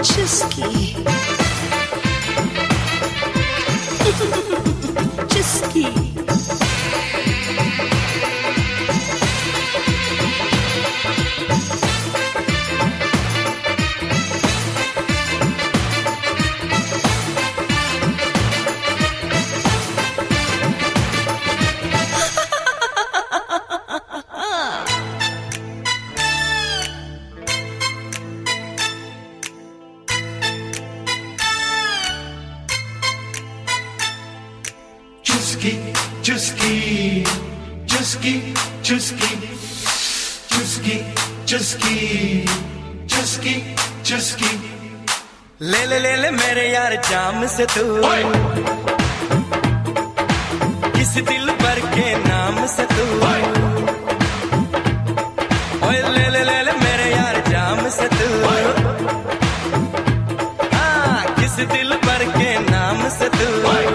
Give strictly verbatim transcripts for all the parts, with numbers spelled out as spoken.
Чуски. Чуски. Chusky, chusky, chusky, chusky, chusky, chusky, chusky. ले ले ले ले मेरे यार जाम से तू किस दिल भर के नाम से तू ओए ले ले ले ले मेरे यार जाम से तू हाँ किस दिल भर के नाम से तू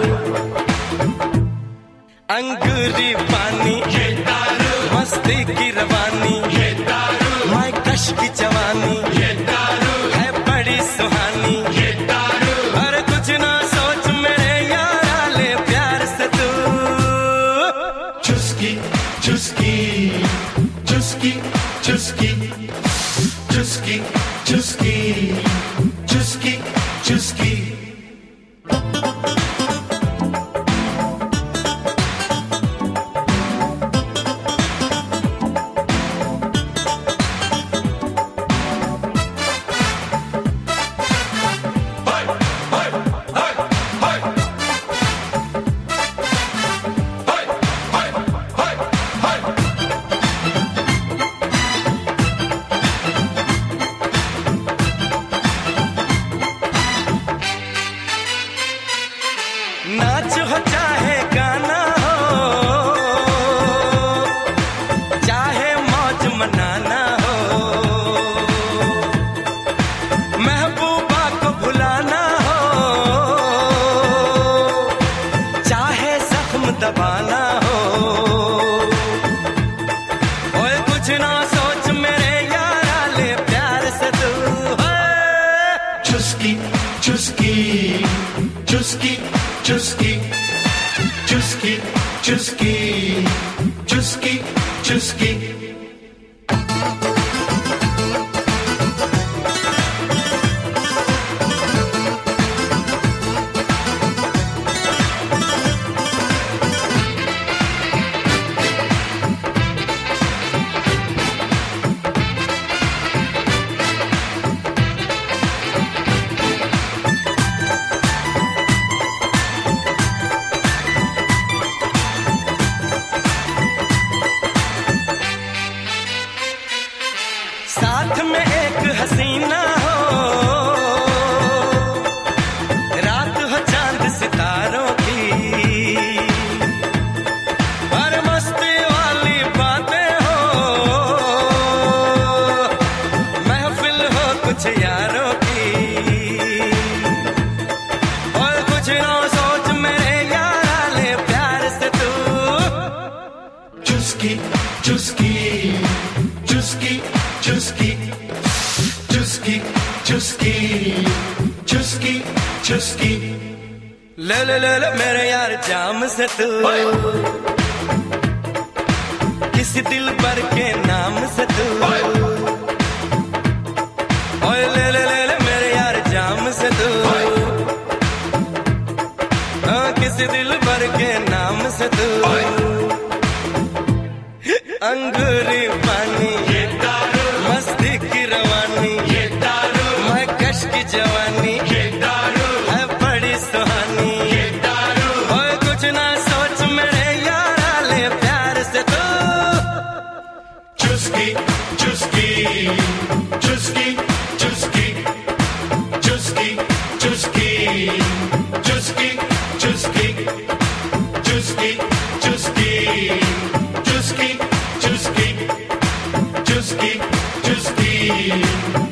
अंगूरी पानी ये दारू मस्ती की रवानी ये दारू मैं कश की जवानी ये दारू है बड़ी सुहानी ये दारू और कुछ ना सोच मेरे यार ले प्यार से तू चुस्की चुस्की चुस्की चुस्की चुस्की चुस्की चुस्की चुस्की नाच हो चाहे गाना हो चाहे मौज मनाना हो महबूबा को भुलाना हो चाहे जख्म दबाना हो ओए कुछ ना सोच मेरे यारा ले प्यार से तू चुस्की चुस्की चुस्की चुस्की चुस्की चुस्की चुस्की चुस्की साथ में एक हसीना हो रात हो चांद सितारों की और मस्ती वाली बातें हो महफिल हो कुछ यारों की और कुछ ना सोच मेरे यारा ले प्यार से तू चुस्की चुस्की चुस्की चुस्की चुस्की चुस्की चुस्की चुस्की ले ले ले ले मेरे यार जाम से तू किसी दिल भर के नाम से तू ओए ले ले ले ले मेरे यार जाम से तू हाँ किसी दिल भर के नाम से तू अंगूरी पानी ये दारू मस्ती की रवानी ये दारू मैं कश की जवानी ये दारू है बड़ी सुहानी ये दारू ओए कुछ ना सोच मेरे यारा ले प्यार से तू चुस्की चुस्की चुस्की चुस्की चुस्की चुस्की चुस्की चुस्की चुस्की चुस्की चुस्की चुस्की चुस्की चुस्की